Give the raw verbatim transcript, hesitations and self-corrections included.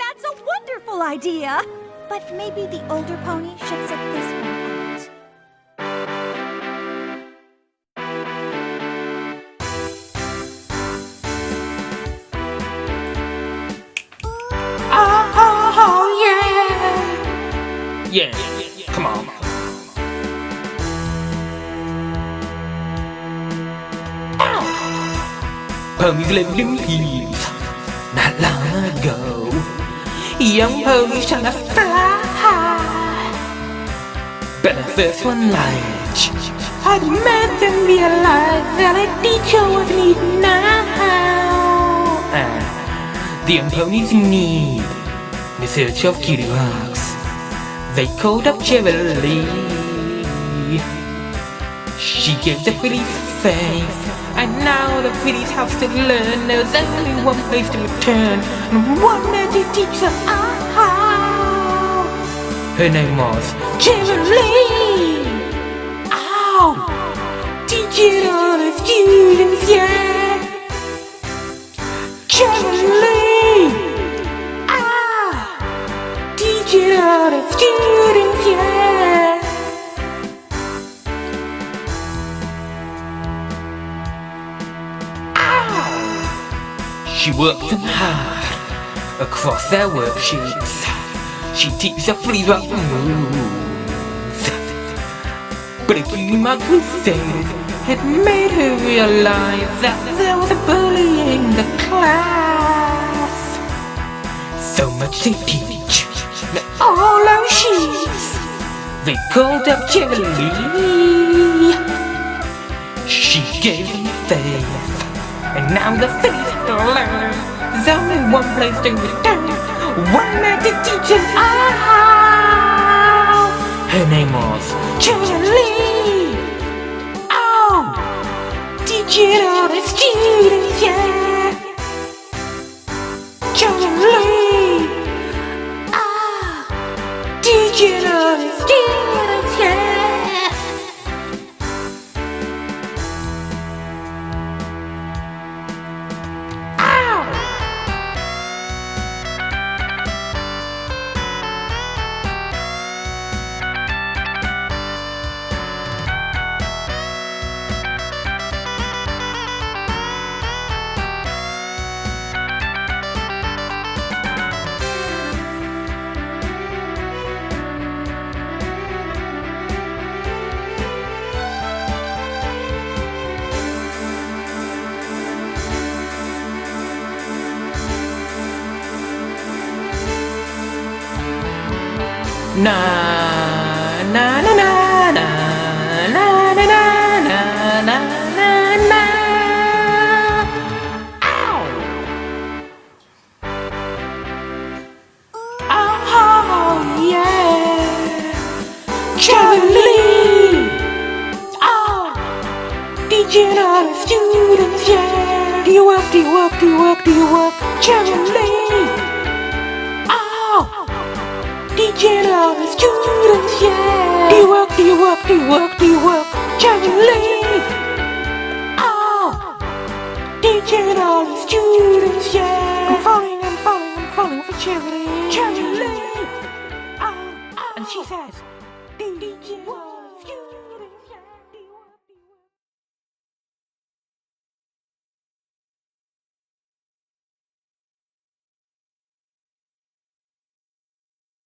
That's a wonderful idea! But maybe the older pony should sit this one out. Oh, yeah! Yeah, come on. Ponies lived in peace not long ago. Young ponies trying to fly, but the first one lied. I'd made them realize that a teacher was needed now. And the young ponies in need, in search of cutie marks, they called up Cheverly. She gave the fillies faith, and now the fillies have to learn there's only one place to return, and one there to teach them how. Her name was Cheverly. Ow! Teach it all the students, yeah. Cheverly. Ah! Teach it all the students, yeah. She worked them hard across their worksheets. She teaches the fleas what moves. But a cutie mark crusade had made her realize that there was a bully in the class. So much to teach, and all our sheets. They called up Cheverly. She gave them faith, and now the fillies have to learn there's only one place to return, one man to teach them how. Her name was Cheverly. Oh, teach it all the students, yeah. Cheverly. Ah, teach it all the students, yeah. Na na na na na na na na na na na na. Ow! Oh yeah, Cheverly. Oh, teaching all the students, yeah. Do you work? Do you work? Do you work? Do you work? Cheverly. Teaching all the students, yeah. Do you work, do you work, do you work, do you work? Cheverly. Oh, teaching all the students, yeah. I'm falling